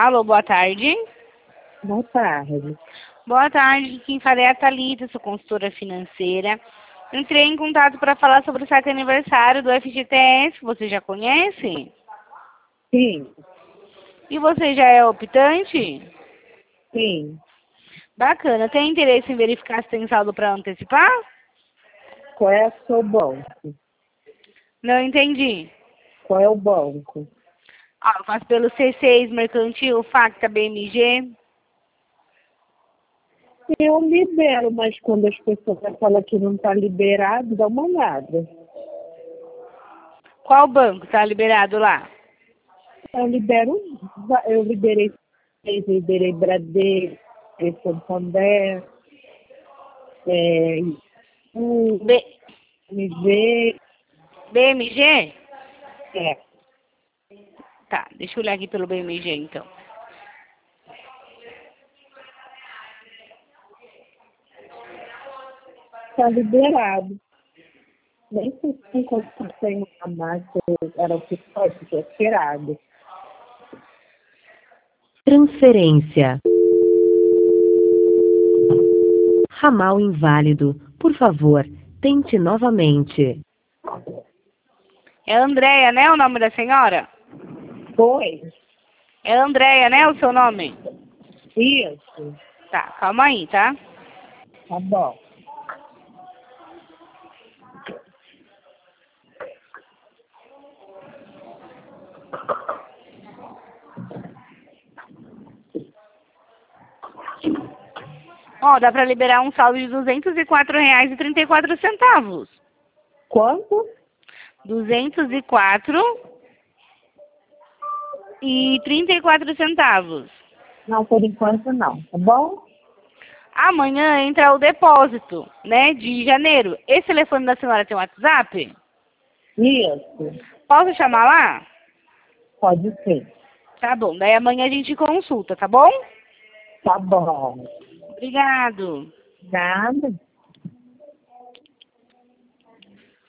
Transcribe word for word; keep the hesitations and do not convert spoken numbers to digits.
Alô, boa tarde. Boa tarde. Boa tarde, quem fala é a Thalita, sou consultora financeira. Entrei em contato para falar sobre o saque aniversário do F G T S, você já conhece? Sim, E você já é optante? sim. Bacana, tem interesse em verificar se tem saldo para antecipar? Qual é o seu banco? Não entendi. Qual é o banco? Ah, eu faço pelo C seis, Mercantil, Facta, B M G. Eu libero, mas quando as pessoas falam que não está liberado, dá uma olhada. Qual banco está liberado lá? Eu libero, eu liberei, eu liberei Bradesco, Santander, é, U, B... M G, BMG? é, Tá, deixa eu olhar aqui pelo B M G então. está liberado. Nem sei se quanto tem a massa, era o que foi, porque é esperado. Transferência. Ramal inválido. Por favor, tente novamente. É Andréia, né, o nome da senhora? Foi? É Andréia, né, o seu nome? Isso. Tá, calma aí, tá? Tá bom. Ó, dá pra liberar um saldo de duzentos e quatro reais e trinta e quatro centavos. Quanto? duzentos e quatro e trinta e quatro centavos. Não, por enquanto não, tá bom? Amanhã entra o depósito, né, de janeiro. Esse telefone da senhora tem WhatsApp? Isso. Posso chamar lá? Pode ser. Tá bom, daí amanhã a gente consulta, tá bom? Tá bom. Obrigado. Nada.